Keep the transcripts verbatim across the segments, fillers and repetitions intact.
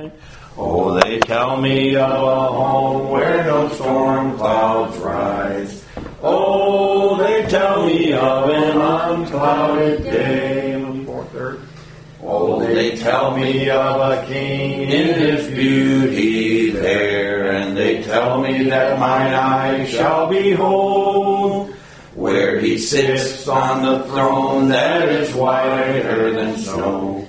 shine. Oh, they tell me of a home where no storm clouds rise. Oh, they tell me of an unclouded day. Oh, they tell me of a king in his beauty there, and they tell me that mine eyes shall behold, where he sits on the throne that is whiter than snow,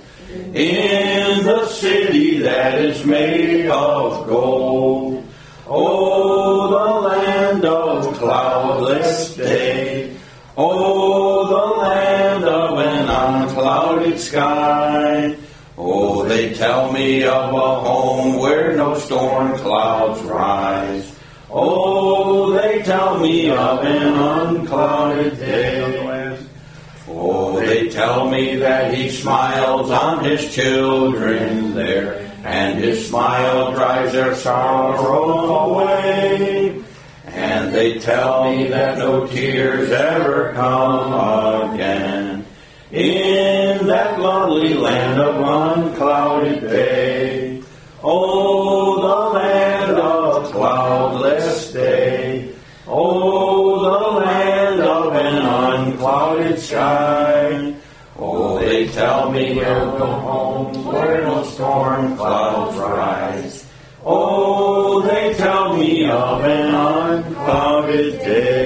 in the city that is made of gold. Oh, the land of cloudless day. Oh, the land of an unclouded sky. Oh, they tell me of a home where no storm clouds rise. Oh, they tell me of an unclouded day. Oh, they tell me that he smiles on his children there, and his smile drives their sorrow away. And they tell me that no tears ever come again in that lovely land of unclouded day. Oh, the land of cloudless day. Oh, the land of an unclouded sky. Oh, they tell me of the home where no storm clouds rise. Oh, they tell me of an unclouded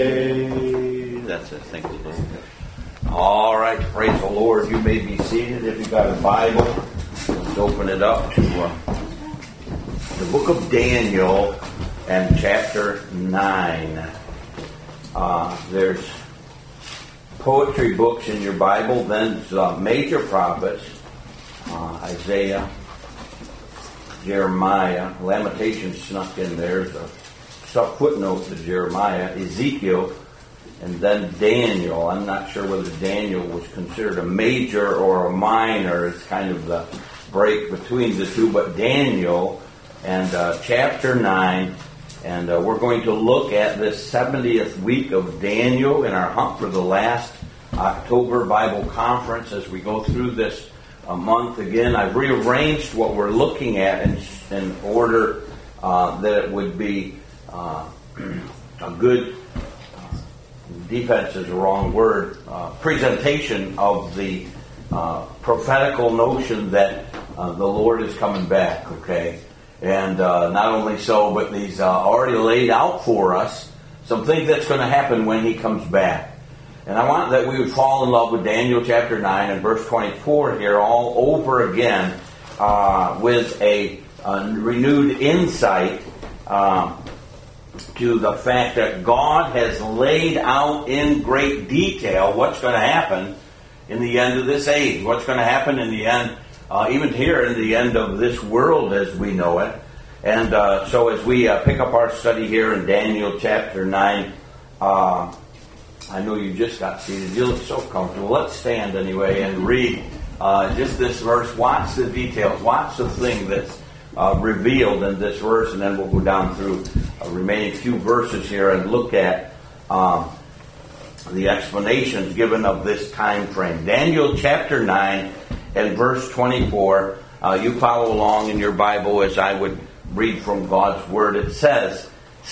day. That's it. Thank you, Lord. All right, praise the Lord. You may be seated. If you've got a Bible, let's open it up to uh, the book of Daniel and chapter nine. Uh, there's poetry books in your Bible. Then there's uh, major prophets, uh, Isaiah, Jeremiah, Lamentations snuck in there. There's a footnote to Jeremiah, Ezekiel, and then Daniel. I'm not sure whether Daniel was considered a major or a minor. It's kind of the break between the two. But Daniel and uh, chapter nine, and uh, we're going to look at this seventieth week of Daniel in our hunt for the last October Bible Conference as we go through this a month again. I've rearranged what we're looking at in, in order uh, that it would be uh, a good, uh, defense is the wrong word, uh, presentation of the uh, prophetical notion that uh, the Lord is coming back, okay? And uh, not only so, but He's uh, already laid out for us some things that's going to happen when He comes back. And I want that we would fall in love with Daniel chapter nine and verse twenty-four here all over again uh, with a, a renewed insight uh, to the fact that God has laid out in great detail what's going to happen in the end of this age, what's going to happen in the end, uh, even here in the end of this world as we know it. And uh, so as we uh, pick up our study here in Daniel chapter nine, uh, I know you just got seated. You look so comfortable. Let's stand anyway and read uh, just this verse. Watch the details. Watch the thing that's uh, revealed in this verse, and then we'll go down through a remaining few verses here and look at um, the explanations given of this time frame. Daniel chapter nine and verse twenty-four. Uh, you follow along in your Bible as I would read from God's Word. It says,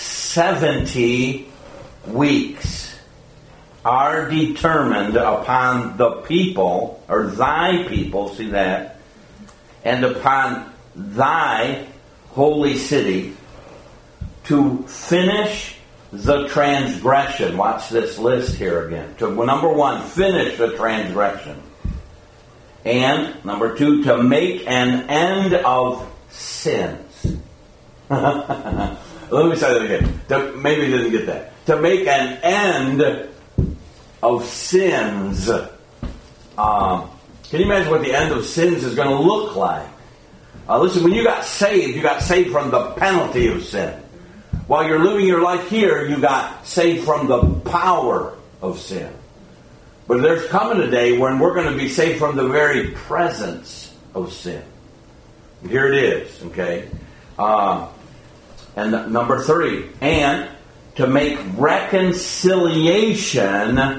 seventy weeks are determined upon the people, or thy people, see that, and upon thy holy city to finish the transgression. Watch this list here again. To, well, number one, finish the transgression. And, number two, to make an end of sins. Let me say that again. To, maybe you didn't get that. To make an end of sins. Um, can you imagine what the end of sins is going to look like? Uh, listen, when you got saved, you got saved from the penalty of sin. While you're living your life here, you got saved from the power of sin. But there's coming a day when we're going to be saved from the very presence of sin. Here it is, okay? Uh, and the, number three, and to make reconciliation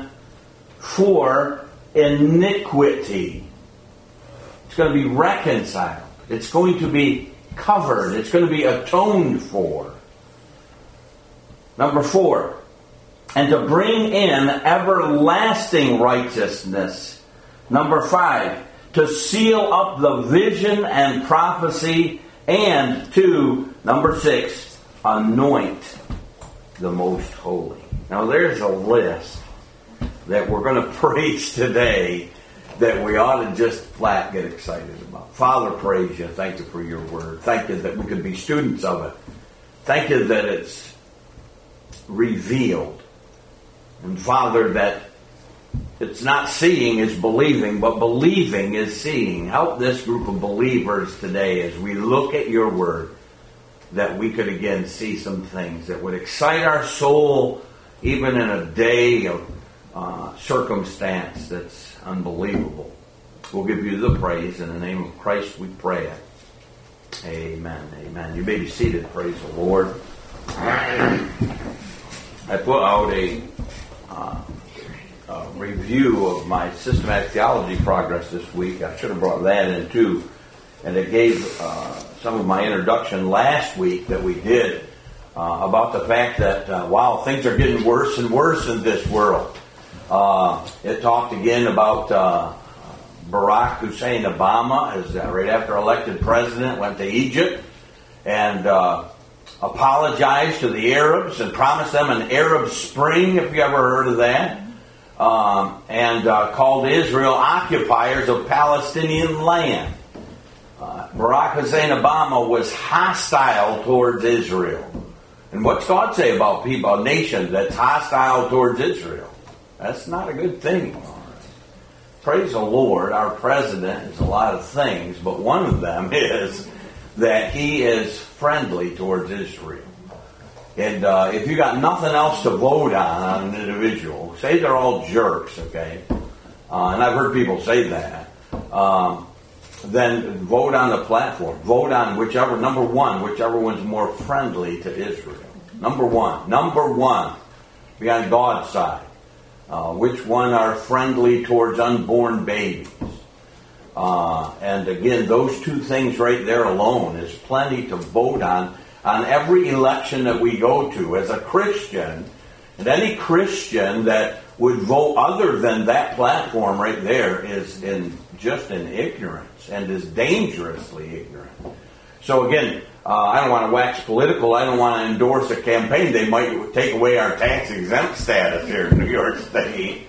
for iniquity. It's going to be reconciled. It's going to be covered. It's going to be atoned for. Number four, and to bring in everlasting righteousness. Number five, to seal up the vision and prophecy. And to, number six, anoint the most holy. Now there's a list that we're going to preach today that we ought to just flat get excited about. Father, praise you. Thank you for your word. Thank you that we could be students of it. Thank you that it's revealed. And Father, that it's not seeing is believing, but believing is seeing. Help this group of believers today as we look at your word, that we could again see some things that would excite our soul even in a day of uh, circumstance that's unbelievable. We'll give you the praise. In the name of Christ we pray it. Amen. Amen. You may be seated. Praise the Lord. I put out a, uh, a review of my systematic theology progress this week. I should have brought that in too. And it gave uh, some of my introduction last week that we did uh, about the fact that, uh, wow, things are getting worse and worse in this world. Uh, it talked again about uh, Barack Hussein Obama, as uh, right after elected president, went to Egypt and uh, apologized to the Arabs and promised them an Arab Spring, if you ever heard of that, um, and uh, called Israel occupiers of Palestinian land. Uh, Barack Hussein Obama was hostile towards Israel. And what's God say about people, a nation that's hostile towards Israel? That's not a good thing. Praise the Lord, our president is a lot of things, but one of them is that he is friendly towards Israel. And uh, if you got nothing else to vote on on an individual, say they're all jerks, okay? Uh, and I've heard people say that. Um, then vote on the platform. Vote on whichever, number one, whichever one's more friendly to Israel. Number one. Number one. Be on God's side. Uh, which one are friendly towards unborn babies. Uh, and again, those two things right there alone is plenty to vote on on every election that we go to. As a Christian, and any Christian that would vote other than that platform right there is in just in ignorance and is dangerously ignorant. So again, uh, I don't want to wax political. I don't want to endorse a campaign. They might take away our tax exempt status here in New York State.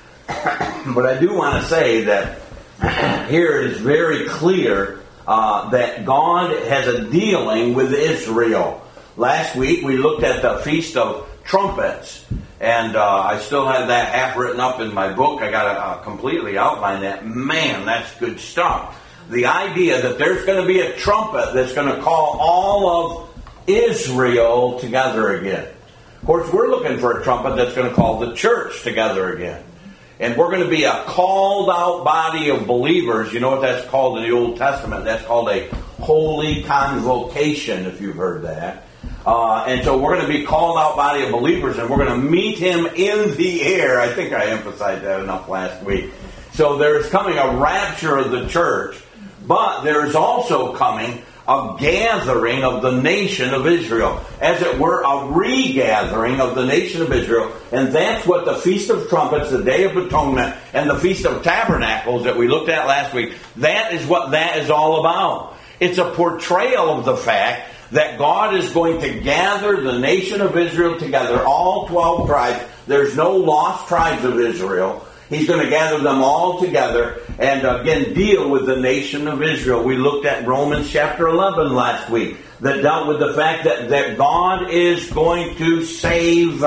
But I do want to say that here it is very clear uh, that God has a dealing with Israel. Last week we looked at the Feast of Trumpets. And uh, I still have that half written up in my book. I got to uh, completely outline that. Man, that's good stuff. The idea that there's going to be a trumpet that's going to call all of Israel together again. Of course, we're looking for a trumpet that's going to call the church together again. And we're going to be a called out body of believers. You know what that's called in the Old Testament? That's called a holy convocation, if you've heard that. Uh, and so we're going to be called out body of believers, and we're going to meet him in the air. I think I emphasized that enough last week. So there's coming a rapture of the church, but there's also coming a gathering of the nation of Israel. As it were, a regathering of the nation of Israel. And that's what the Feast of Trumpets, the Day of Atonement, and the Feast of Tabernacles that we looked at last week, that is what that is all about. It's a portrayal of the fact that God is going to gather the nation of Israel together, all twelve tribes. There's no lost tribes of Israel. He's going to gather them all together and again deal with the nation of Israel. We looked at Romans chapter eleven last week that dealt with the fact that, that God is going to save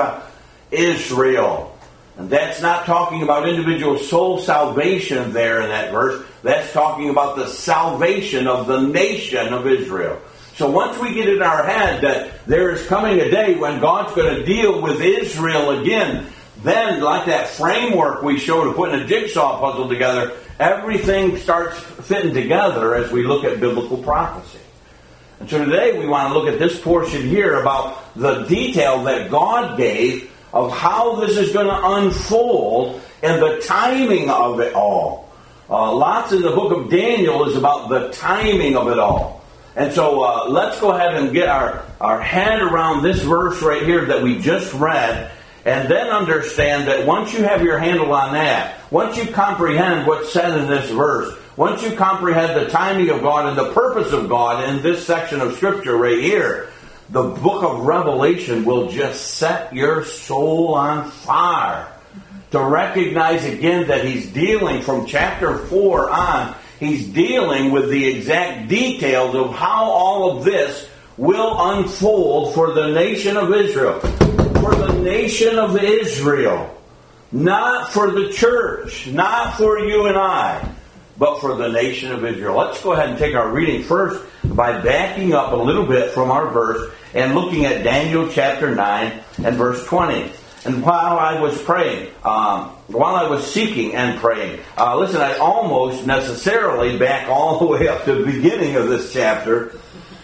Israel. And that's not talking about individual soul salvation there in that verse. That's talking about the salvation of the nation of Israel. So once we get in our head that there is coming a day when God's going to deal with Israel again, then like that framework we showed of putting a jigsaw puzzle together, everything starts fitting together as we look at biblical prophecy. And so today we want to look at this portion here about the detail that God gave of how this is going to unfold and the timing of it all. Uh, lots in the book of Daniel is about the timing of it all. And so uh, let's go ahead and get our, our head around this verse right here that we just read, and then understand that once you have your handle on that, once you comprehend what's said in this verse, once you comprehend the timing of God and the purpose of God in this section of Scripture right here, the book of Revelation will just set your soul on fire. To recognize again that he's dealing from chapter four on, he's dealing with the exact details of how all of this will unfold for the nation of Israel. For the nation of Israel. Not for the church. Not for you and I. But for the nation of Israel. Let's go ahead and take our reading first by backing up a little bit from our verse and looking at Daniel chapter nine and verse twenty. And while I was praying, um, while I was seeking and praying, uh, listen, I almost necessarily back all the way up to the beginning of this chapter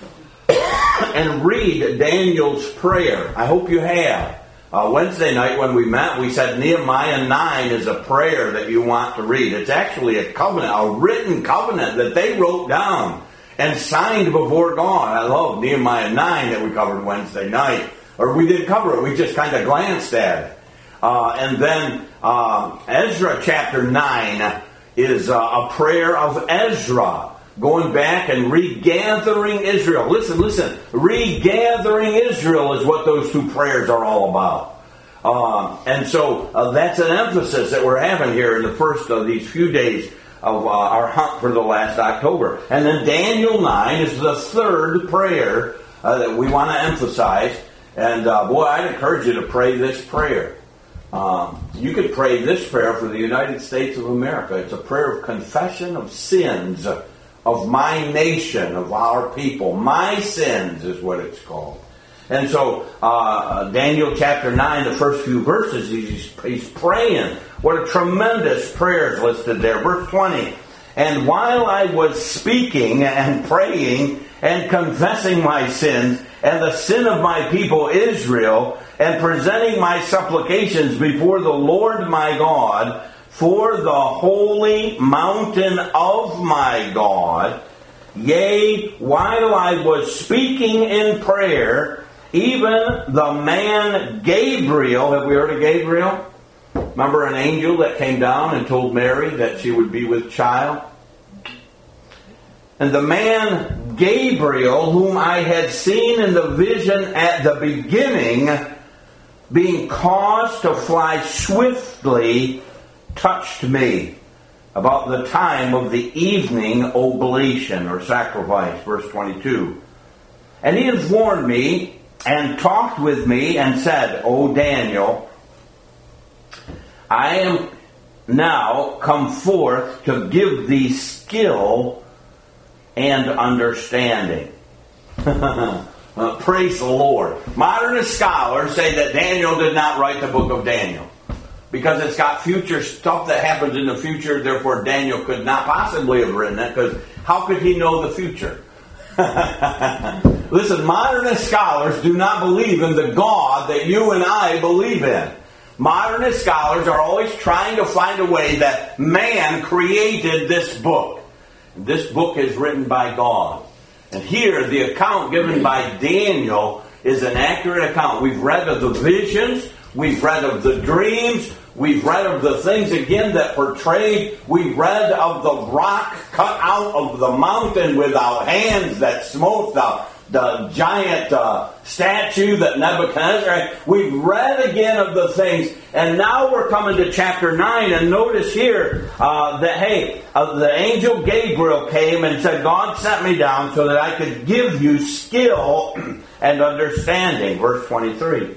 and read Daniel's prayer. I hope you have. Uh, Wednesday night when we met, we said Nehemiah nine is a prayer that you want to read. It's actually a covenant, a written covenant that they wrote down and signed before God. I love Nehemiah nine that we covered Wednesday night. Or we didn't cover it, we just kind of glanced at it. Uh, and then uh, Ezra chapter nine is uh, a prayer of Ezra, going back and regathering Israel. Listen, listen, regathering Israel is what those two prayers are all about. Uh, and so uh, that's an emphasis that we're having here in the first of these few days of uh, our hunt for the last October. And then Daniel nine is the third prayer uh, that we want to emphasize. And uh, boy, I'd encourage you to pray this prayer. Um, you could pray this prayer for the United States of America. It's a prayer of confession of sins of my nation, of our people. My sins is what it's called. And so uh, Daniel chapter nine, the first few verses, he's, he's praying. What a tremendous prayer is listed there. Verse twenty. And while I was speaking and praying and confessing my sins and the sin of my people Israel, and presenting my supplications before the Lord my God for the holy mountain of my God, yea, while I was speaking in prayer, even the man Gabriel, have we heard of Gabriel? Remember an angel that came down and told Mary that she would be with child? And the man Gabriel, whom I had seen in the vision at the beginning, being caused to fly swiftly, touched me about the time of the evening oblation or sacrifice, verse twenty-two. And he informed me and talked with me and said, O Daniel, I am now come forth to give thee skill and understanding. uh, praise the Lord. Modernist scholars say that Daniel did not write the book of Daniel because it's got future stuff that happens in the future, therefore Daniel could not possibly have written it, because how could he know the future? Listen, modernist scholars do not believe in the God that you and I believe in. Modernist scholars are always trying to find a way that man created this book. This book is written by God. And here, the account given by Daniel is an accurate account. We've read of the visions. We've read of the dreams. We've read of the things, again, that portrayed. We've read of the rock cut out of the mountain without hands that smote the, the giant uh, statue that Nebuchadnezzar. We've read again of the things. And now we're coming to chapter nine. And notice here uh, that, hey, uh, the angel Gabriel came and said, God sent me down so that I could give you skill and understanding. Verse twenty-three.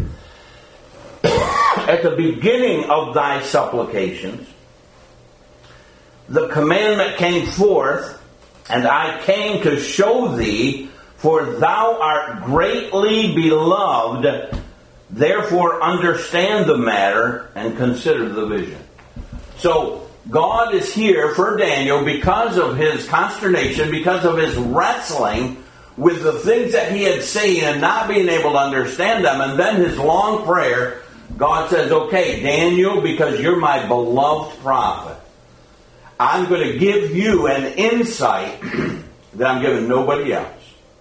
At the beginning of thy supplications, the commandment came forth, and I came to show thee, for thou art greatly beloved. Therefore understand the matter and consider the vision. So God is here for Daniel because of his consternation, because of his wrestling with the things that he had seen and not being able to understand them. And then his long prayer, God says, okay, Daniel, because you're my beloved prophet, I'm going to give you an insight that I'm giving nobody else.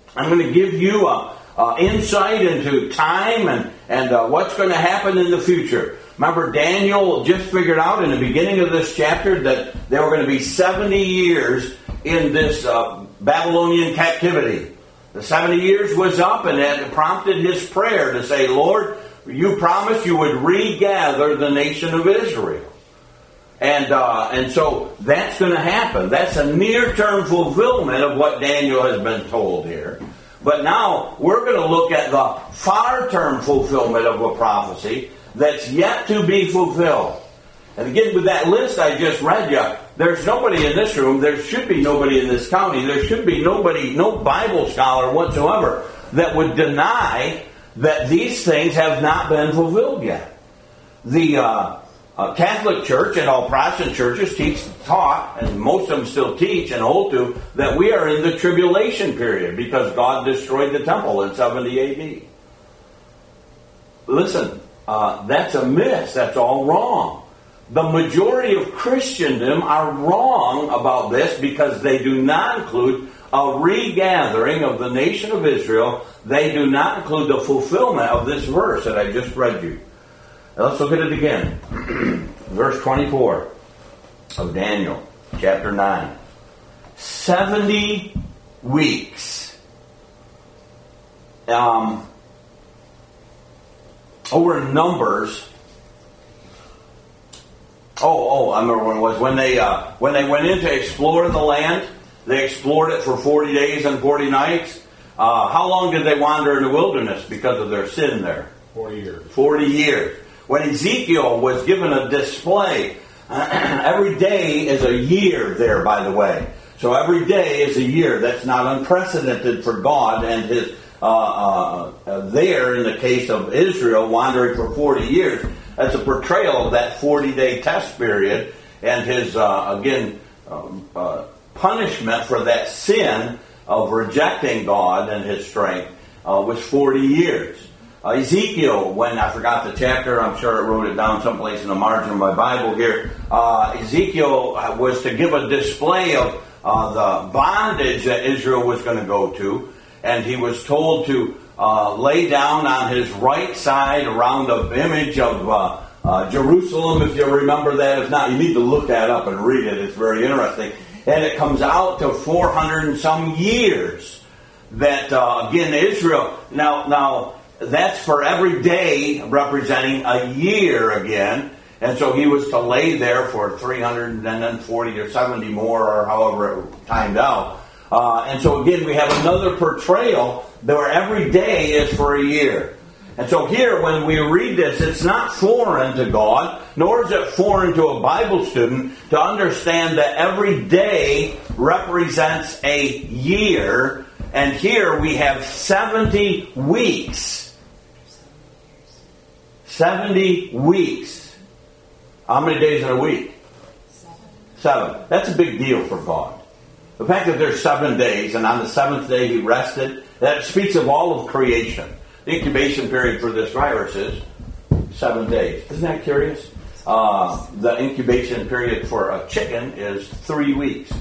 I'm going to give you a, a insight into time and, and uh, what's going to happen in the future. Remember, Daniel just figured out in the beginning of this chapter that there were going to be seventy years in this uh, Babylonian captivity. The seventy years was up, and it prompted his prayer to say, Lord, you promised you would regather the nation of Israel. And uh, and so that's going to happen. That's a near-term fulfillment of what Daniel has been told here. But now we're going to look at the far-term fulfillment of a prophecy that's yet to be fulfilled. And again, with that list I just read you, there's nobody in this room, there should be nobody in this county, there should be nobody, no Bible scholar whatsoever that would deny that these things have not been fulfilled yet. The uh, uh, Catholic Church and all Protestant churches teach, taught, and most of them still teach and hold to, that we are in the tribulation period because God destroyed the temple in seventy A D. Listen, uh, that's a myth. That's all wrong. The majority of Christendom are wrong about this because they do not include a regathering of the nation of Israel. They do not include the fulfillment of this verse that I just read you. Now let's look at it again. Verse twenty-four of Daniel, chapter nine. Seventy weeks. Um, over in Numbers. Oh, oh, I remember when it was. When they, uh, when they went in to explore the land, they explored it for forty days and forty nights. Uh, how long did they wander in the wilderness because of their sin there? Forty years. Forty years. When Ezekiel was given a display, every day is a year there, by the way. So every day is a year. That's not unprecedented for God and His, uh, uh, uh, there in the case of Israel, wandering for forty years. That's a portrayal of that forty-day test period and His, uh, again, um, uh, punishment for that sin of rejecting God and His strength uh, was forty years. Uh, Ezekiel, when I forgot the chapter, I'm sure I wrote it down someplace in the margin of my Bible here. Uh, Ezekiel was to give a display of uh, the bondage that Israel was going to go to, and he was told to uh, lay down on his right side around the image of uh, uh, Jerusalem, if you remember that. If not, you need to look that up and read it. It's very interesting. And it comes out to four hundred and some years that, uh, again, Israel, now, now, that's for every day representing a year again. And so he was to lay there for three hundred forty or seventy more, or however it timed out. Uh, and so again, we have another portrayal where every day is for a year. And so here, when we read this, it's not foreign to God, nor is it foreign to a Bible student to understand that every day represents a year. And here we have seventy weeks. seventy weeks. How many days in a week? Seven. Seven. That's a big deal for God. The fact that there's seven days, and on the seventh day He rested, that speaks of all of creation. The incubation period for this virus is seven days. Isn't that curious? Uh, the incubation period for a chicken is three weeks.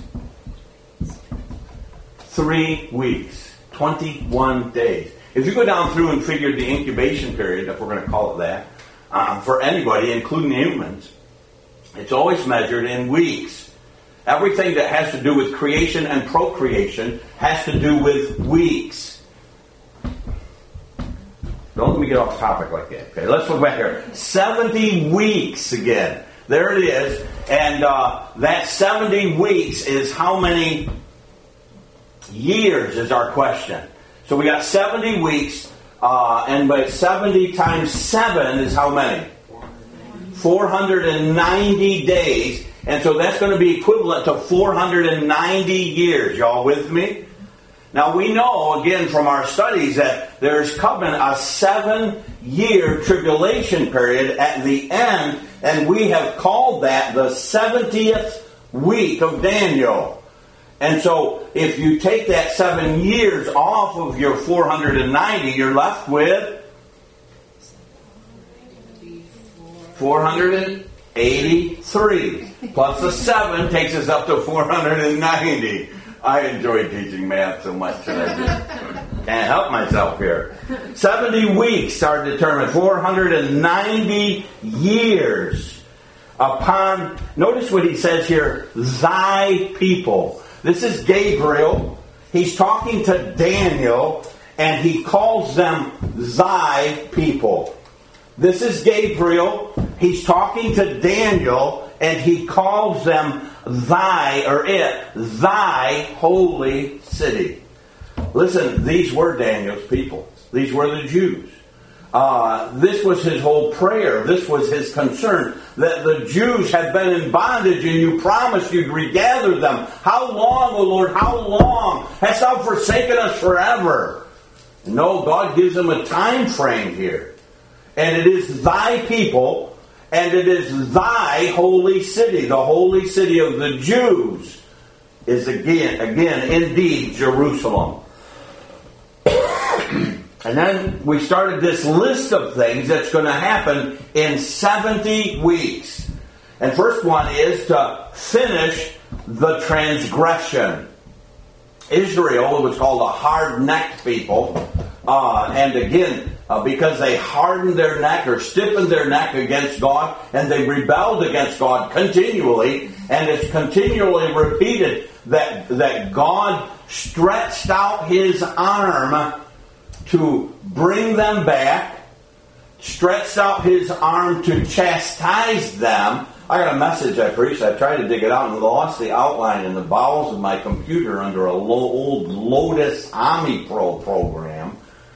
Three weeks. twenty-one days. If you go down through and figure the incubation period, if we're going to call it that, uh, for anybody, including humans, it's always measured in weeks. Everything that has to do with creation and procreation has to do with weeks. Don't let me get off topic like that. Okay, let's look back here. seventy weeks again. There it is. And uh, that seventy weeks is how many years is our question. So we got seventy weeks, uh, and but seventy times seven is how many? four hundred ninety days. And so that's going to be equivalent to four hundred ninety years. Y'all with me? Now we know, again, from our studies that there's coming a seven-year tribulation period at the end, and we have called that the seventieth week of Daniel. And so if you take that seven years off of your four hundred ninety, you're left with four hundred eighty-three. Plus the seven takes us up to four hundred ninety. I enjoy teaching math so much that I do. Can't help myself here. seventy weeks are determined. four hundred ninety years upon, notice what he says here, thy people. This is Gabriel. He's talking to Daniel, and he calls them thy people. This is Gabriel. He's talking to Daniel, and he calls them thy, or it, thy holy city. Listen, these were Daniel's people. These were the Jews. Uh, this was his whole prayer. This was his concern, that the Jews had been in bondage and you promised you'd regather them. How long, O Lord, how long? Hast thou forsaken us forever? No, God gives them a time frame here. And it is thy people, and it is thy holy city. The holy city of the Jews is again, again, indeed, Jerusalem. And then we started this list of things that's going to happen in seventy weeks. And first one is to finish the transgression. Israel was called a hard-necked people. Uh, and again, uh, because they hardened their neck or stiffened their neck against God, and they rebelled against God continually, and it's continually repeated that, that God stretched out His arm to bring them back, stretched out His arm to chastise them. I got a message I preached. I tried to dig it out and lost the outline in the bowels of my computer under a low, old Lotus Omnipro program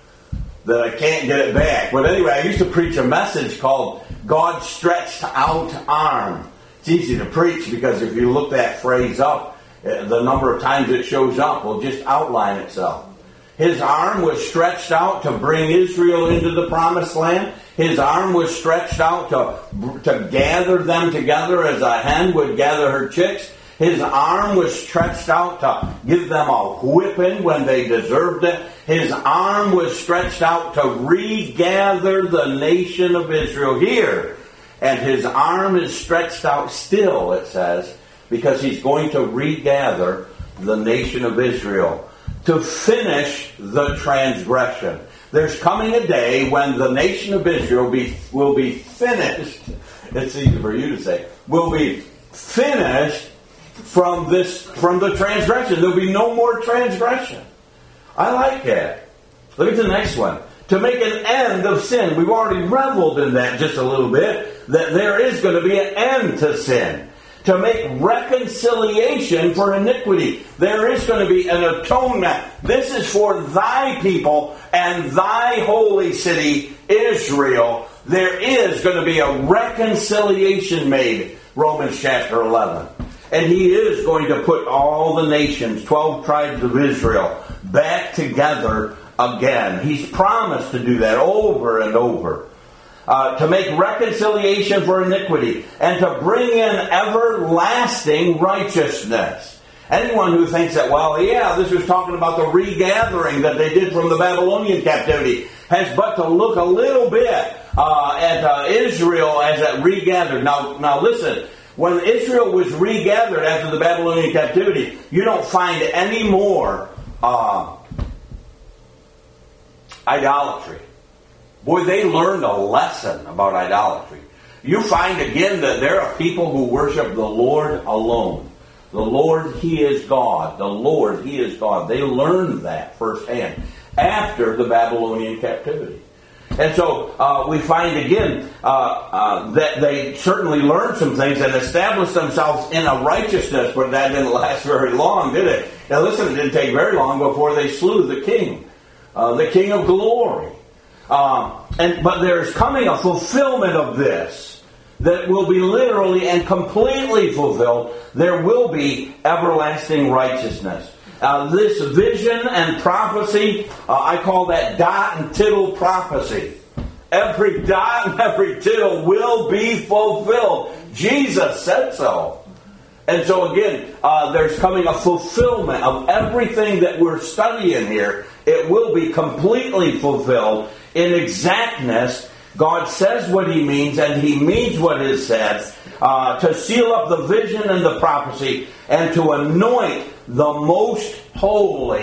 that I can't get it back. But anyway, I used to preach a message called God's Stretched Out Arm. It's easy to preach because if you look that phrase up, the number of times it shows up will just outline itself. His arm was stretched out to bring Israel into the promised land. His arm was stretched out to, to gather them together as a hen would gather her chicks. His arm was stretched out to give them a whipping when they deserved it. His arm was stretched out to regather the nation of Israel here. And his arm is stretched out still, it says, because he's going to regather the nation of Israel to finish the transgression. There's coming a day when the nation of Israel be, will be finished. It's easy for you to say. Will be finished from this, from the transgression. There'll be no more transgression. I like that. Look at the next one. To make an end of sin. We've already reveled in that just a little bit, that there is going to be an end to sin. To make reconciliation for iniquity. There is going to be an atonement. This is for thy people and thy holy city, Israel. There is going to be a reconciliation made. Romans chapter eleven. And he is going to put all the nations, twelve tribes of Israel, back together again. He's promised to do that over and over. Uh, to make reconciliation for iniquity, and to bring in everlasting righteousness. Anyone who thinks that, well, yeah, this was talking about the regathering that they did from the Babylonian captivity, has but to look a little bit uh, at uh, Israel as it regathered. Now, now listen, when Israel was regathered after the Babylonian captivity, you don't find any more uh, idolatry. Boy, they learned a lesson about idolatry. You find again that there are people who worship the Lord alone. The Lord, He is God. The Lord, He is God. They learned that firsthand after the Babylonian captivity. And so uh, we find again uh, uh, that they certainly learned some things and established themselves in a righteousness, but that didn't last very long, did it? Now listen, it didn't take very long before they slew the king, uh, the King of glory. Um, and but there's coming a fulfillment of this that will be literally and completely fulfilled. There will be everlasting righteousness. Uh, this vision and prophecy, uh, I call that dot and tittle prophecy. Every dot and every tittle will be fulfilled. Jesus said so. And so again, uh, there's coming a fulfillment of everything that we're studying here. It will be completely fulfilled in exactness. God says what He means, and He means what is said, uh, to seal up the vision and the prophecy, and to anoint the most holy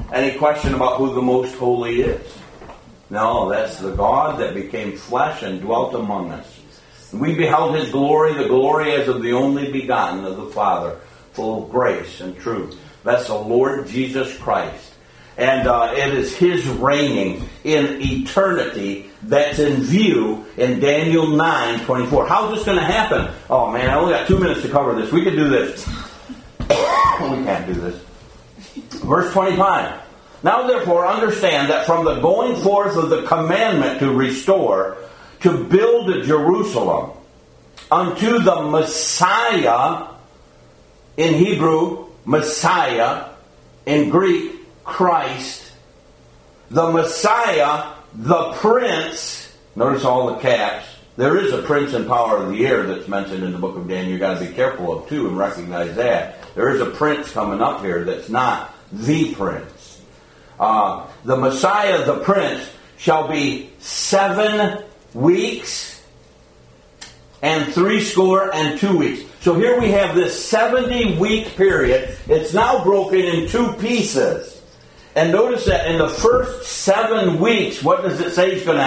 Any question about who the Most Holy is? No, that's the God that became flesh and dwelt among us. We beheld His glory, the glory as of the only begotten of the Father, full of grace and truth. That's the Lord Jesus Christ. And uh, it is His reigning in eternity that's in view in Daniel nine twenty-four. How's this going to happen? Oh man, I only got two minutes to cover this. We can do this. We can't do this. Verse twenty-five. Now therefore understand that from the going forth of the commandment to restore, to build a Jerusalem, unto the Messiah, in Hebrew, Messiah, in Greek, Christ, the Messiah, the Prince, notice all the caps. There is a prince in power of the air that's mentioned in the book of Daniel. You've got to be careful of too and recognize that. There is a prince coming up here that's not the prince. Uh, the Messiah, the Prince, shall be seven weeks and three score and two weeks. So here we have this seventy-week period. It's now broken in two pieces. And notice that in the first seven weeks, what does it say is going to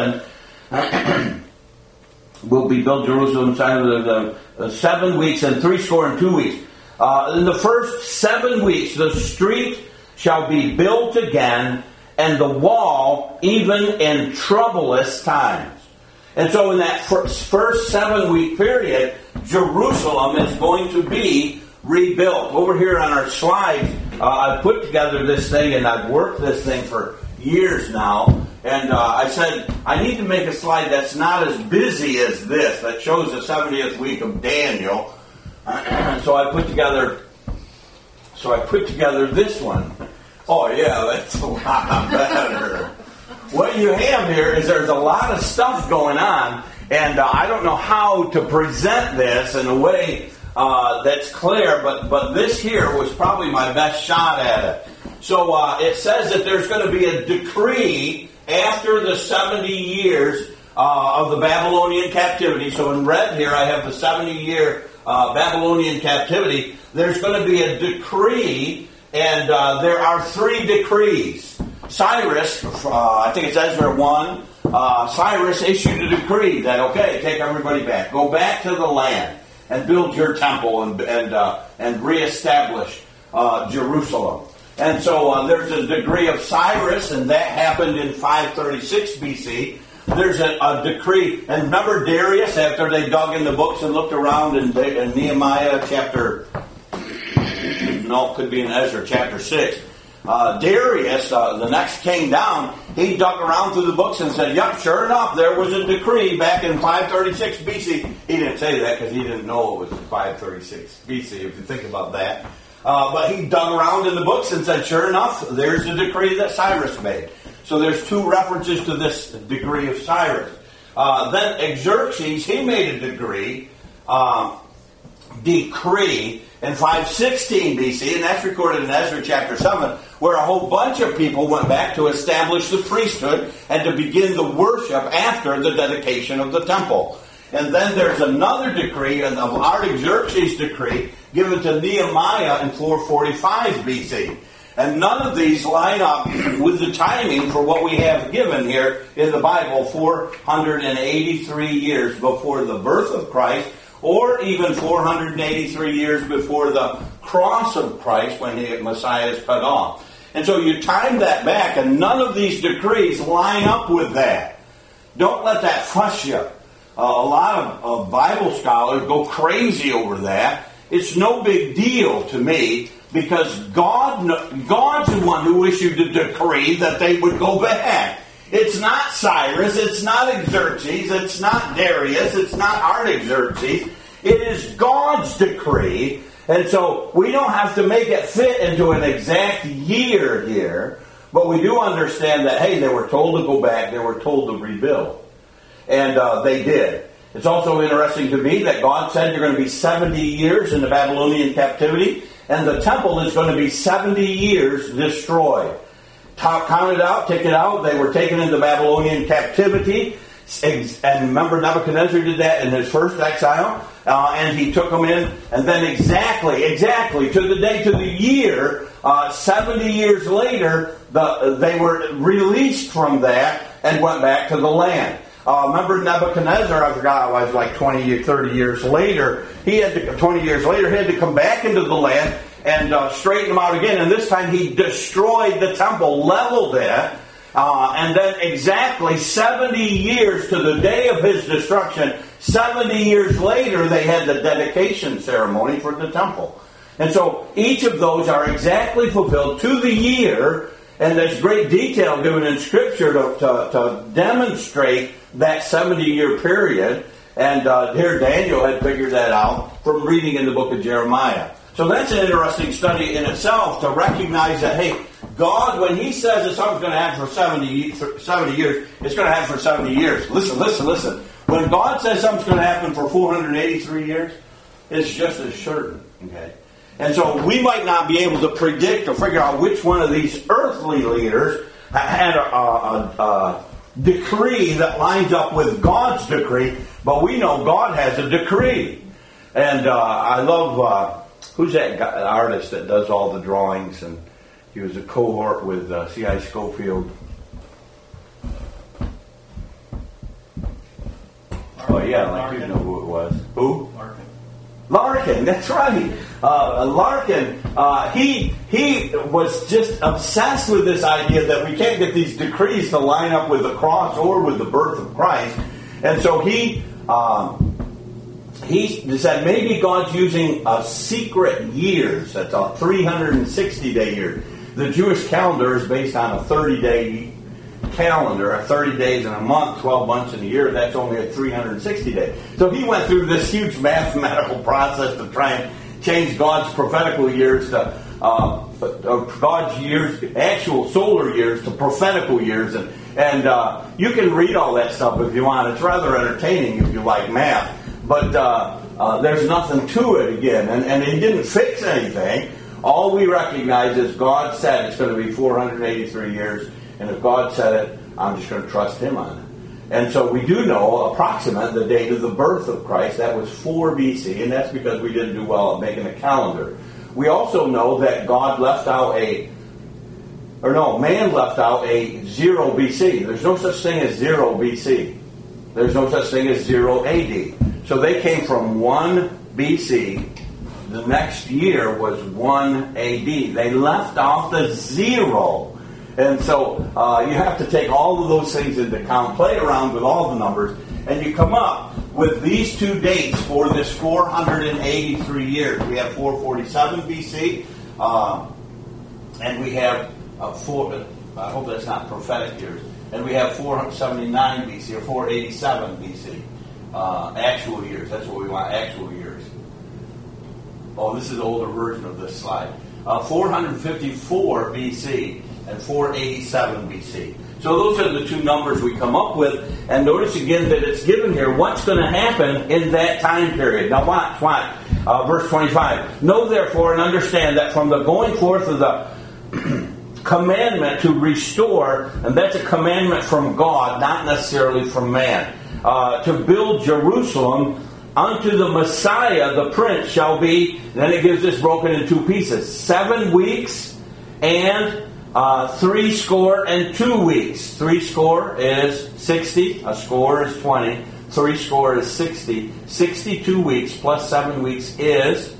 happen? Will be built Jerusalem inside of the, the uh, seven weeks and three score and two weeks. Uh, in the first seven weeks, the street shall be built again, and the wall even in troublous times. And so in that first, first seven-week period, Jerusalem is going to be rebuilt. Over here on our slides, uh, I've put together this thing, and I've worked this thing for years now. And uh, I said, I need to make a slide that's not as busy as this, that shows the seventieth week of Daniel. so I put together, so I put together this one. Oh yeah, that's a lot better. What you have here is there's a lot of stuff going on, and uh, I don't know how to present this in a way uh, that's clear, but, but this here was probably my best shot at it. So uh, it says that there's going to be a decree after the seventy years uh, of the Babylonian captivity. So in red here I have the seventy-year uh, Babylonian captivity. There's going to be a decree, and uh, there are three decrees. Cyrus, uh, I think it's Ezra one, uh, Cyrus issued a decree that, okay, take everybody back. Go back to the land and build your temple and and, uh, and reestablish uh, Jerusalem. And so uh, there's a decree of Cyrus, and that happened in five thirty-six B C. There's a, a decree, and remember Darius, after they dug in the books and looked around in, in Nehemiah chapter, no, it could be in Ezra chapter six. Uh, Darius, uh, the next king down, he dug around through the books and said, yep, sure enough, there was a decree back in five thirty-six B C. He didn't say that because he didn't know it was five thirty-six B C, if you think about that. Uh, but he dug around in the books and said, sure enough, there's a decree that Cyrus made. So there's two references to this decree of Cyrus. Uh, then Xerxes, he made a decree, uh, decree in five sixteen B C, and that's recorded in Ezra chapter seven, where a whole bunch of people went back to establish the priesthood and to begin the worship after the dedication of the temple. And then there's another decree, of Artaxerxes' decree, given to Nehemiah in four forty-five B C. And none of these line up with the timing for what we have given here in the Bible, four hundred eighty-three years before the birth of Christ, or even four hundred eighty-three years before the cross of Christ when the Messiah is cut off. And so you time that back, and none of these decrees line up with that. Don't let that fuss you. Uh, a lot of, of Bible scholars go crazy over that. It's no big deal to me, because God, God's the one who issued the decree that they would go back. It's not Cyrus, it's not Xerxes, it's not Darius, it's not Artaxerxes. It is God's decree, and so we don't have to make it fit into an exact year here, but we do understand that, hey, they were told to go back, they were told to rebuild. And uh, they did. It's also interesting to me that God said you're going to be seventy years in the Babylonian captivity, and the temple is going to be seventy years destroyed. Count it out, take it out. They were taken into Babylonian captivity. And remember, Nebuchadnezzar did that in his first exile. Uh, and he took them in. And then exactly, exactly, to the day, to the year uh, seventy years later, the, they were released from that and went back to the land. Uh, remember Nebuchadnezzar, I forgot, it was like twenty, thirty years later. He had to, twenty years later, he had to come back into the land and uh, straighten them out again. And this time he destroyed the temple, leveled it. Uh, and then exactly seventy years to the day of his destruction, seventy years later, they had the dedication ceremony for the temple. And so each of those are exactly fulfilled to the year. And there's great detail given in Scripture to, to, to demonstrate that seventy-year period. And uh, here Daniel had figured that out from reading in the book of Jeremiah. So that's an interesting study in itself to recognize that, hey, God, when He says that something's going to happen for seventy, seventy years, it's going to happen for seventy years. Listen, listen, listen. When God says something's going to happen for four hundred eighty-three years, it's just as certain. Okay? And so we might not be able to predict or figure out which one of these earthly leaders had a, a, a decree that lines up with God's decree, but we know God has a decree. And uh, I love, uh, who's that guy, artist that does all the drawings, and he was a cohort with uh, C I Schofield. Larkin. Oh yeah, like you know who it was. Who? Larkin. Larkin, that's right. Uh, Larkin, uh, he he was just obsessed with this idea that we can't get these decrees to line up with the cross or with the birth of Christ, and so he um, he said maybe God's using a secret years. That's a three hundred sixty day year. The Jewish calendar is based on a thirty day calendar, thirty days in a month, twelve months in a year. That's only a three hundred sixty day. So he went through this huge mathematical process to try and change God's prophetical years to uh, God's years, actual solar years to prophetical years, and and uh, you can read all that stuff if you want. It's rather entertaining if you like math, but uh, uh, there's nothing to it again, and and he didn't fix anything. All we recognize is God said it's going to be four hundred eighty-three years, and if God said it, I'm just going to trust Him on it. And so we do know, approximate, the date of the birth of Christ. That was four B C, and that's because we didn't do well at making a calendar. We also know that God left out a, or no, man left out a zero B C. There's no such thing as zero B C. There's no such thing as zero A D. So they came from one B C. The next year was one A D. They left off the zero. And so uh, you have to take all of those things into account, play around with all the numbers, and you come up with these two dates for this four hundred eighty-three years. We have four forty-seven B C, uh, and we have uh, four, I hope that's not prophetic years, and we have four seventy-nine B C or four eighty-seven B C, uh, actual years. That's what we want, actual years. Oh, this is the older version of this slide. Uh, four fifty-four B C and four eighty-seven B C. So those are the two numbers we come up with. And notice again that it's given here what's going to happen in that time period. Now watch, watch. Uh, verse twenty-five. Know therefore and understand that from the going forth of the commandment to restore, and that's a commandment from God, not necessarily from man, uh, to build Jerusalem unto the Messiah, the Prince, shall be, then it gives this broken in two pieces, seven weeks and uh, three score and two weeks. Three score is sixty, a score is twenty, three score is sixty. sixty-two weeks plus seven weeks is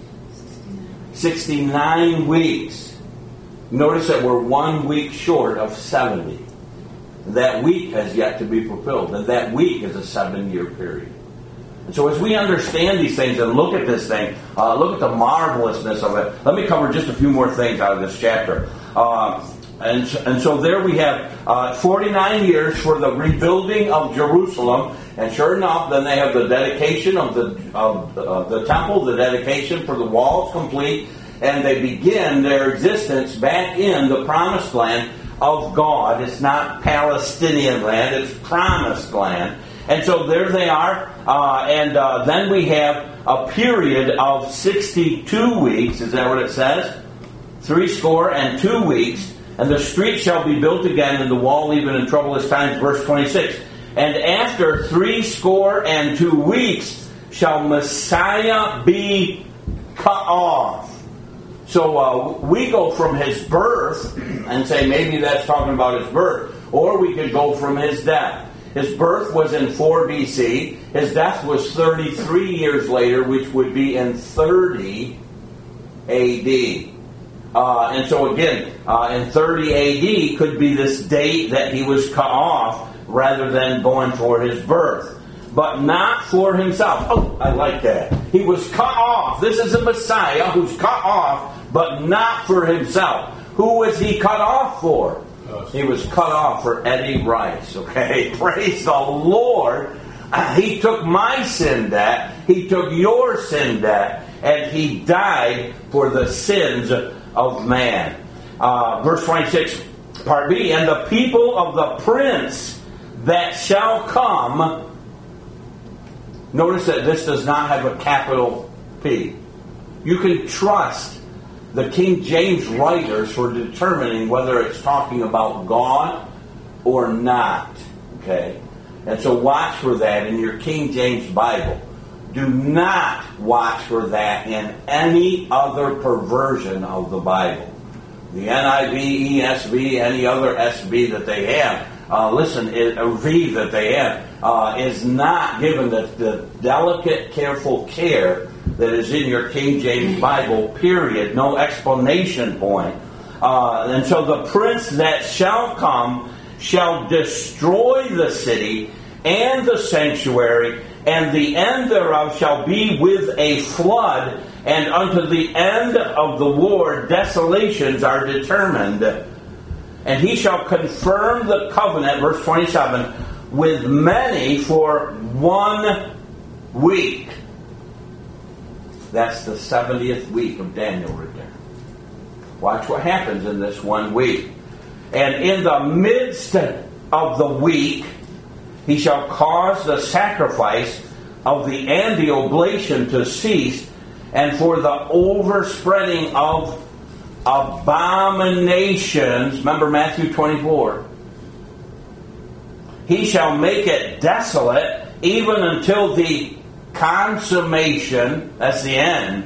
sixty-nine weeks. Notice that we're one week short of seventy. That week has yet to be fulfilled, and that week is a seven-year period. And so as we understand these things and look at this thing, uh, look at the marvelousness of it, let me cover just a few more things out of this chapter. Uh, and, and so there we have uh, forty-nine years for the rebuilding of Jerusalem, and sure enough, then they have the dedication of the, of, of the temple, the dedication for the walls complete, and they begin their existence back in the promised land of God. It's not Palestinian land, it's promised land. And so there they are, uh, and uh, then we have a period of sixty-two weeks, is that what it says? Three score and two weeks, and the street shall be built again, and the wall even in troublous times, verse twenty-six. And after three score and two weeks shall Messiah be cut off. So uh, we go from his birth and say maybe that's talking about his birth. Or we could go from his death. His birth was in four B C. His death was thirty-three years later, which would be in thirty A D. Uh, and so again, uh, in thirty A D could be this date that he was cut off rather than going for his birth. But not for himself. Oh, I like that. He was cut off. This is a Messiah who's cut off, but not for himself. Who was he cut off for? He was cut off for Eddie Rice. Okay, praise the Lord. Uh, he took my sin debt. He took your sin debt. And he died for the sins of man. Uh, verse twenty-six, part B. And the people of the prince that shall come. Notice that this does not have a capital P. You can trust the King James writers for determining whether it's talking about God or not. Okay? And so watch for that in your King James Bible. Do not watch for that in any other perversion of the Bible. The N I V, E S V, any other S V that they have, uh, listen, it, a V that they have, uh, is not given the, the delicate, careful care that is in your King James Bible, period. No explanation point. Uh, and so the prince that shall come shall destroy the city and the sanctuary, and the end thereof shall be with a flood, and unto the end of the war desolations are determined. And he shall confirm the covenant, verse twenty-seven, with many for one week. That's the seventieth week of Daniel right there. Watch what happens in this one week. And in the midst of the week, he shall cause the sacrifice of the and the oblation to cease, and for the overspreading of abominations, remember Matthew twenty-four, he shall make it desolate even until the consummation, that's the end,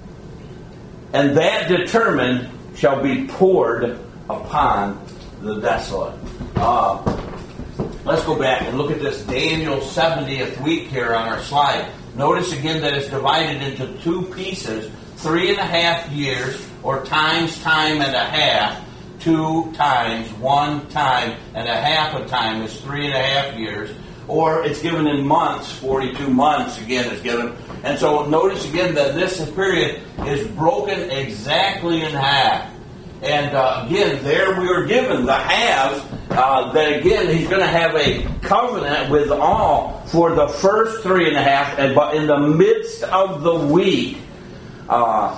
and that determined shall be poured upon the desolate. Uh, let's go back and look at this Daniel seventieth week here on our slide. Notice again that it's divided into two pieces, three and a half years, or times time and a half. Two times, one time, and a half a time is three and a half years. Or it's given in months, forty-two months again is given. And so notice again that this period is broken exactly in half. And uh, again, there we are given the halves, uh, that again, he's going to have a covenant with all for the first three and a half, and but in the midst of the week, uh,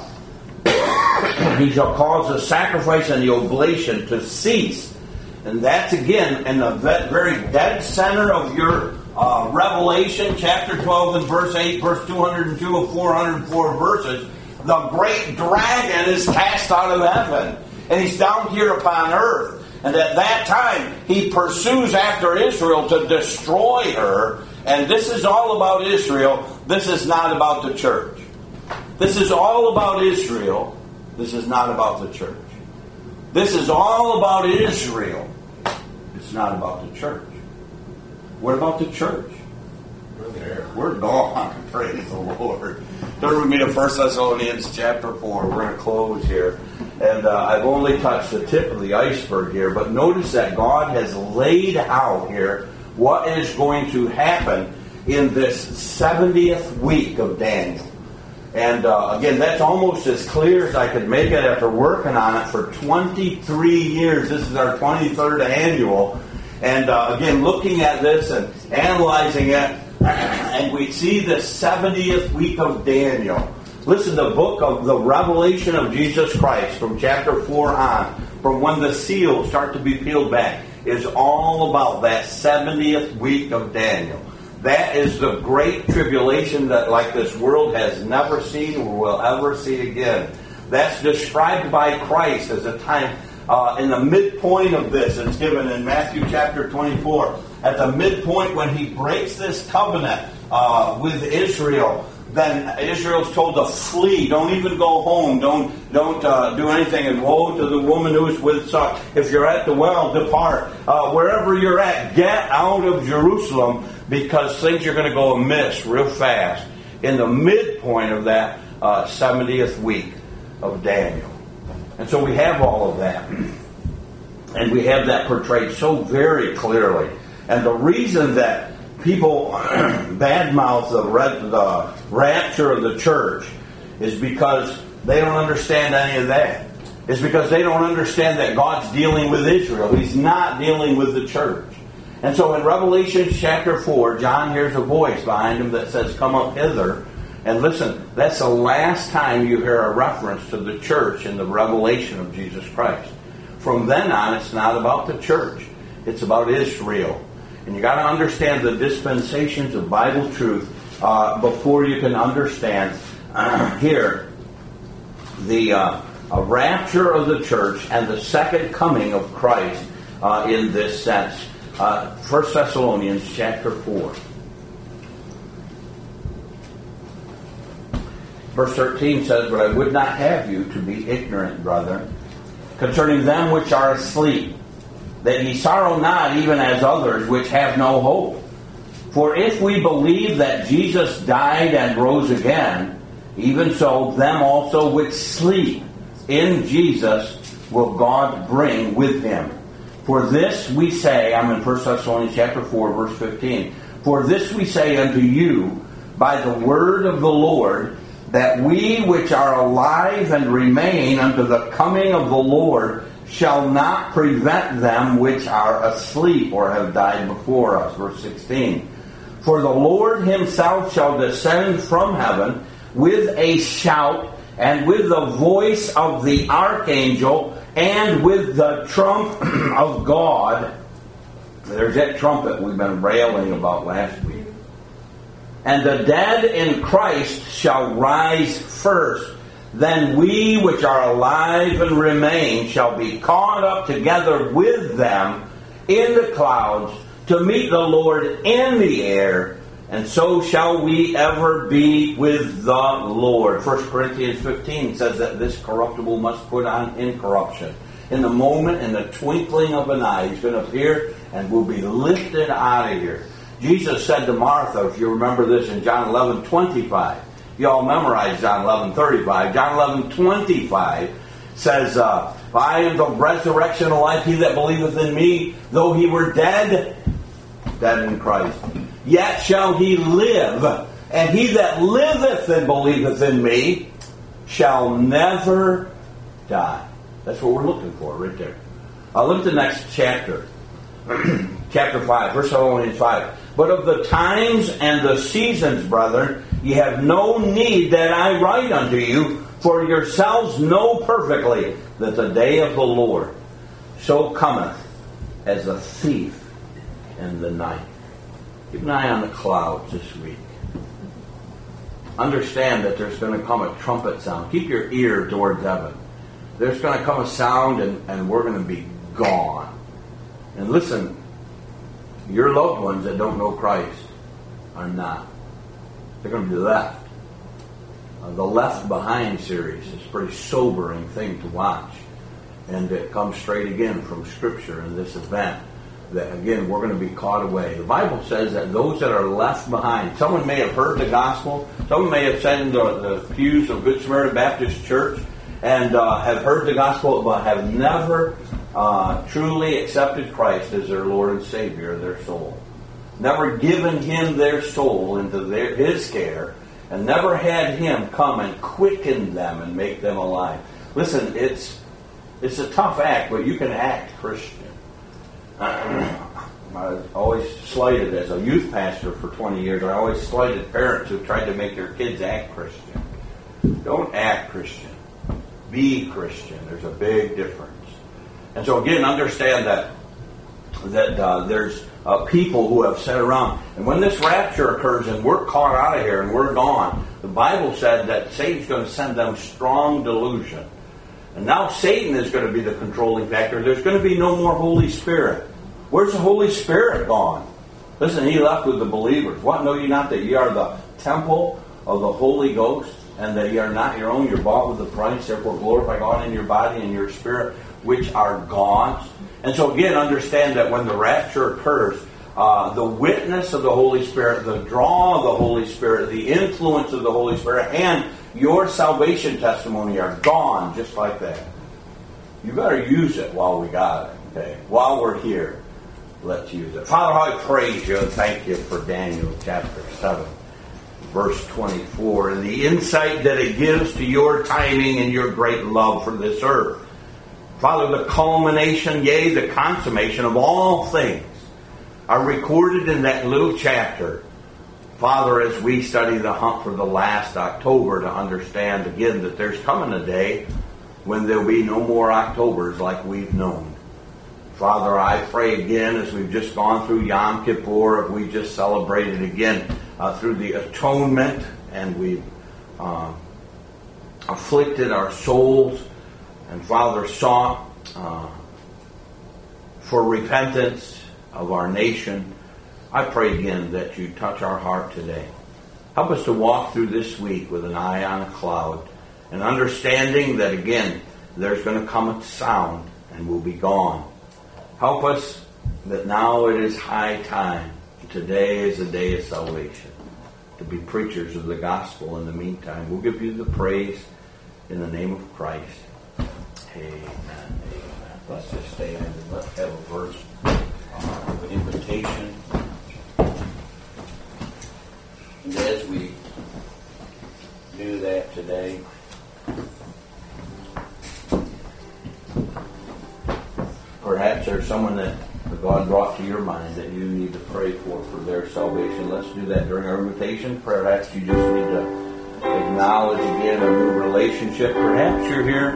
he shall cause the sacrifice and the oblation to cease. And that's again in the very dead center of your uh, Revelation, chapter twelve and verse eight, verse two hundred two of four hundred four verses. The great dragon is cast out of heaven, and he's down here upon earth. And at that time, he pursues after Israel to destroy her. And this is all about Israel. This is not about the church. This is all about Israel. This is not about the church. This is all about Israel. It's not about the church. What about the church? We're there. We're gone. Praise the Lord. Turn with me to First Thessalonians chapter four. We're going to close here. And uh, I've only touched the tip of the iceberg here. But notice that God has laid out here what is going to happen in this seventieth week of Daniel. And uh, again, that's almost as clear as I could make it after working on it for twenty-three years. This is our twenty-third annual. And uh, again, looking at this and analyzing it, and we see the seventieth week of Daniel. Listen, the book of the Revelation of Jesus Christ from chapter four on, from when the seals start to be peeled back, is all about that seventieth week of Daniel. That is the great tribulation that like this world has never seen or will ever see again. That's described by Christ as a time uh, in the midpoint of this. It's given in Matthew chapter twenty-four. At the midpoint when he breaks this covenant uh, with Israel, then Israel's told to flee. Don't even go home. Don't don't uh, do anything. And woe to the woman who is with such. If you're at the well, depart. Uh, wherever you're at, get out of Jerusalem, because things are going to go amiss real fast in the midpoint of that uh, seventieth week of Daniel. And so we have all of that. And we have that portrayed so very clearly. And the reason that people badmouth the, the rapture of the church is because they don't understand any of that. It's because they don't understand that God's dealing with Israel. He's not dealing with the church. And so in Revelation chapter four, John hears a voice behind him that says, "Come up hither." And listen, that's the last time you hear a reference to the church in the revelation of Jesus Christ. From then on, it's not about the church. It's about Israel. And you got to understand the dispensations of Bible truth uh, before you can understand uh, here the uh, a rapture of the church and the second coming of Christ uh, in this sense. Uh, First Thessalonians chapter four. Verse thirteen says, "But I would not have you to be ignorant, brethren, concerning them which are asleep, that ye sorrow not even as others which have no hope. For if we believe that Jesus died and rose again, even so them also which sleep in Jesus will God bring with him. For this we say," I'm in First Thessalonians chapter four, verse fifteen, "For this we say unto you by the word of the Lord, that we which are alive and remain unto the coming of the Lord shall not prevent them which are asleep or have died before us." Verse sixteen. "For the Lord himself shall descend from heaven with a shout, and with the voice of the archangel, and with the trump of God." There's that trumpet we've been railing about last week. "And the dead in Christ shall rise first. Then we which are alive and remain shall be caught up together with them in the clouds to meet the Lord in the air, and so shall we ever be with the Lord." First Corinthians fifteen says that this corruptible must put on incorruption. In the moment, in the twinkling of an eye, he's going to appear and will be lifted out of here. Jesus said to Martha, if you remember this in John eleven twenty-five, you all memorize John eleven thirty-five. John eleven twenty-five says, uh, "I am the resurrection and life. He that believeth in me, though he were dead," dead in Christ, "yet shall he live. And he that liveth and believeth in me shall never die." That's what we're looking for right there. Uh, look at the next chapter. Chapter five, First Thessalonians five. "But of the times and the seasons, brethren, ye have no need that I write unto you, for yourselves know perfectly that the day of the Lord so cometh as a thief in the night." Keep an eye on the clouds this week. Understand that there's going to come a trumpet sound. Keep your ear towards heaven. There's going to come a sound and, and we're going to be gone. And listen, your loved ones that don't know Christ are not. They're going to be left. Uh, the Left Behind series is a pretty sobering thing to watch. And it comes straight again from Scripture in this event. That again, we're going to be caught away. The Bible says that those that are left behind, someone may have heard the gospel, someone may have sat in the, the pews of Good Samaritan Baptist Church and uh, have heard the gospel, but have never uh, truly accepted Christ as their Lord and Savior of their soul. Never given Him their soul into their, His care, and never had Him come and quicken them and make them alive. Listen, it's it's a tough act, but you can act Christian. I always slighted, as a youth pastor for twenty years, I always slighted parents who tried to make their kids act Christian. Don't act Christian. Be Christian. There's a big difference. And so again, understand that that uh, there's uh, people who have sat around. And when this rapture occurs and we're caught out of here and we're gone, the Bible said that Satan's going to send them strong delusion. And now Satan is going to be the controlling factor. There's going to be no more Holy Spirit. Where's the Holy Spirit gone? Listen, He left with the believers. What, know ye not that ye are the temple of the Holy Ghost, and that ye are not your own, you're bought with a price, therefore glorify God in your body and your spirit, which are God's. And so again, understand that when the rapture occurs, uh, the witness of the Holy Spirit, the draw of the Holy Spirit, the influence of the Holy Spirit, and your salvation testimony are gone just like that. You better use it while we got it. Okay? While we're here, let's use it. Father, I praise you and thank you for Daniel chapter seven. Verse twenty-four, and the insight that it gives to your timing and your great love for this earth. Father, the culmination, yea, the consummation of all things are recorded in that little chapter. Father, as we study the hunt for the last October, to understand again that there's coming a day when there'll be no more Octobers like we've known. Father, I pray again as we've just gone through Yom Kippur, if we just celebrated again uh, through the atonement, and we've uh, afflicted our souls, and Father, sought uh, for repentance of our nation. I pray again that you touch our heart today. Help us to walk through this week with an eye on a cloud, and understanding that again, there's going to come a sound and we'll be gone. Help us that now it is high time. Today is the day of salvation. To be preachers of the gospel in the meantime. We'll give you the praise in the name of Christ. Amen. Amen. Let's just stay in and let's have a verse uh, of invitation. And as we do that today, perhaps there's someone that God brought to your mind that you need to pray for for their salvation. Let's do that during our invitation. Perhaps you just need to acknowledge again a new relationship. Perhaps you're here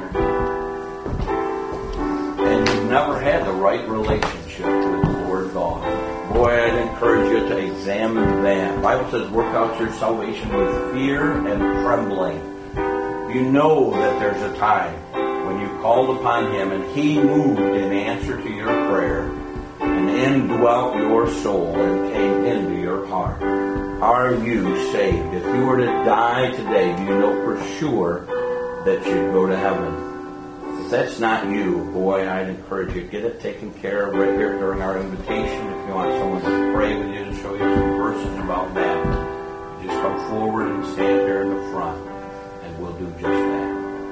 and you've never had the right relationship with the Lord God. Boy, I'd encourage you to examine that. The Bible says work out your salvation with fear and trembling. You know that there's a time when you called upon Him and He moved in answer to your prayer and indwelt your soul and came into your heart. Are you saved? If you were to die today, do you know for sure that you'd go to heaven? If that's not you, boy, I'd encourage you, get it taken care of right here during our invitation. If you want someone to pray with you and show you some verses about that, just come forward and stand here in the front, and we'll do just that.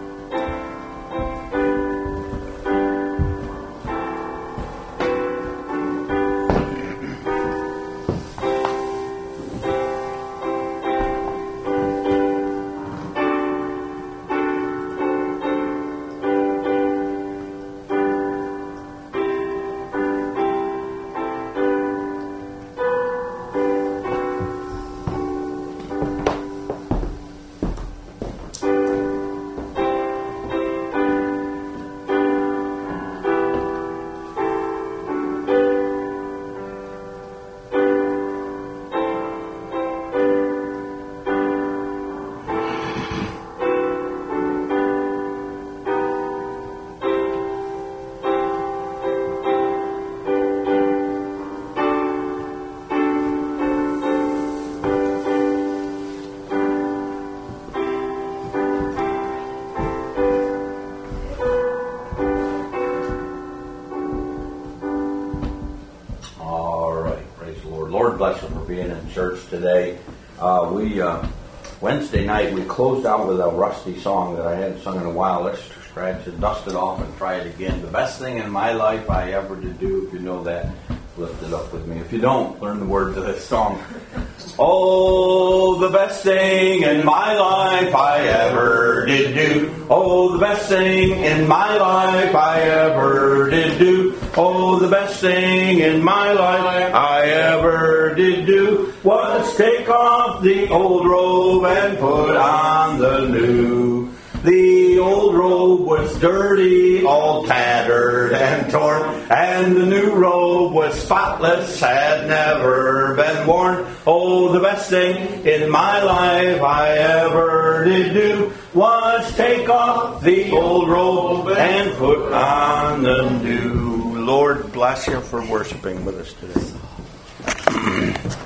Bless you for being in church today. Uh, we uh, Wednesday night we closed out with a rusty song that I hadn't sung in a while. Let's scratch it, dust it off, and try it again. The best thing in my life I ever did do. If you know that, lift it up with me. If you don't, learn the words of this song. Oh, the best thing in my life I ever did do. Oh, the best thing in my life I ever did do. Oh, the best thing in my life I ever did do was take off the old robe and put on the new. The old robe was dirty, all tattered and torn, and the new robe was spotless, had never been worn. Oh, the best thing in my life I ever did do was take off the old robe and put on the new. Lord, bless you for worshiping with us today.